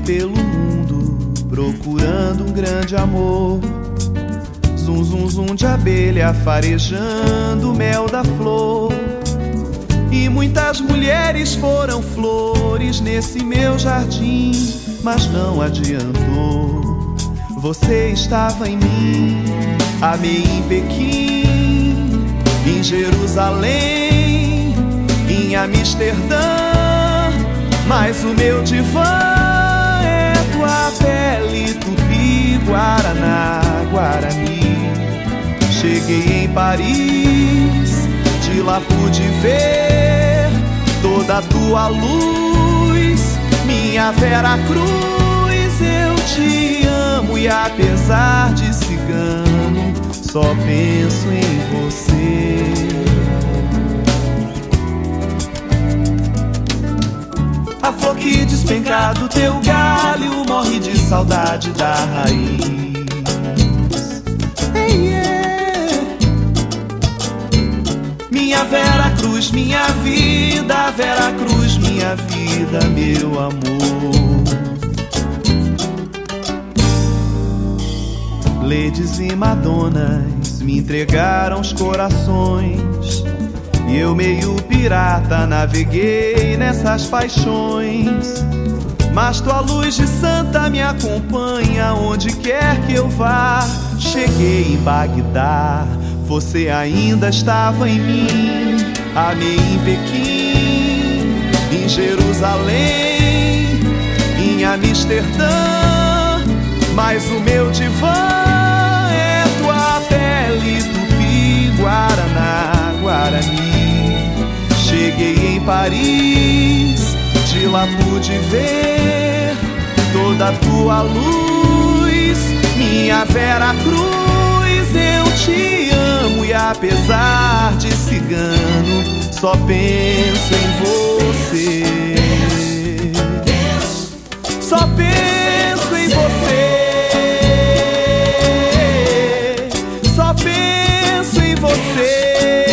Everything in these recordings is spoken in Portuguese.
pelo mundo procurando um grande amor. Zum, zum, zum de abelha farejando o mel da flor. E muitas mulheres foram flores nesse meu jardim, mas não adiantou. Você estava em mim. Amei em Pequim, em Jerusalém, em Amsterdã, mas o meu divã é tua pele, Tupi, Guaraná, Guarani. Cheguei em Paris, de lá pude ver toda a tua luz, minha Vera Cruz. Eu te amo e apesar de cigano, só penso em você. A flor que despenca do teu galho morre de saudade da raiz. Hey, yeah. Minha Vera Cruz, minha vida, Vera Cruz, minha vida, meu amor. Ladies e Madonas me entregaram os corações, e eu meio pirata naveguei nessas paixões. Mas tua luz de santa me acompanha onde quer que eu vá. Cheguei em Bagdá, você ainda estava em mim. Amei em Pequim, em Jerusalém, em Amsterdã, mas o meu divã é tua pele, Tupi, Guaraná, Guarani. Cheguei em Paris, de lá pude ver toda a tua luz, minha Vera Cruz. Eu te amo e apesar de cigano, só penso em você. Só penso em você. Só penso em você.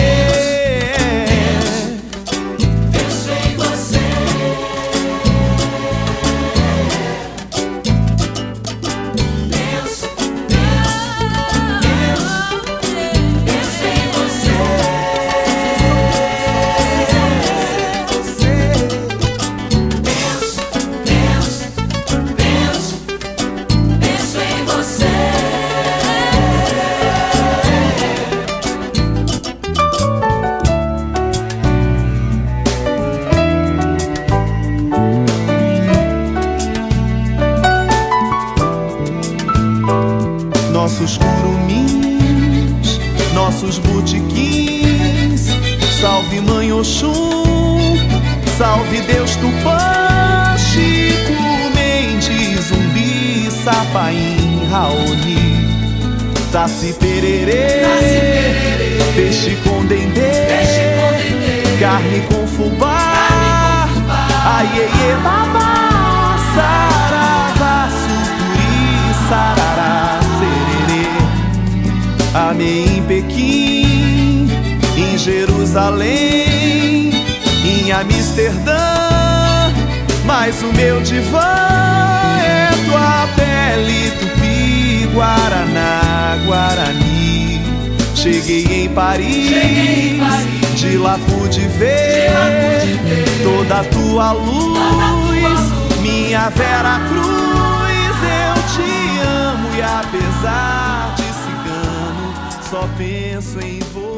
Nossos curumins, nossos botequins. Salve Mãe Oxum, salve Deus Tupã, Chico, Mendes, Zumbi, Sapaim, Raoni, Saci Pererê, peixe com dendê, carne com fubá, aiê, babá, saravá, sucuri, sarará, sererê. Amei em Pequim, em Jerusalém, em Amsterdã, mas o meu divã é tua pele, Tupi, Guaraná, Guarani. Cheguei em Paris, de lá pude ver toda a tua luz, minha Vera Cruz. Eu te amo e apesar de cigano, só penso em você.